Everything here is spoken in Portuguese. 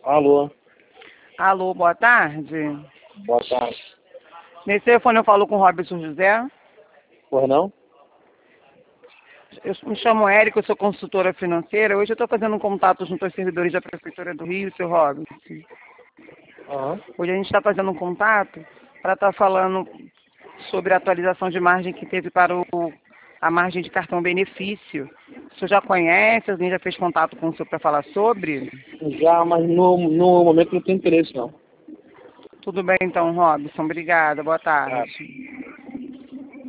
Alô, Alô, boa tarde. boa tarde. Nesse telefone eu falo com o Robson José. Pois não? Eu me chamo Érica, eu sou consultora financeira. Hoje eu estou fazendo um contato junto aos servidores da Prefeitura do Rio, seu Robson. Aham. Hoje a gente está fazendo um contato para estar falando sobre a atualização de margem que teve para a margem de cartão benefício. O senhor já conhece? Alguém já fez contato com o senhor para falar sobre? Já, mas no momento não tem interesse, não. Tudo bem então, Robson. Obrigada. Boa Tá. tarde.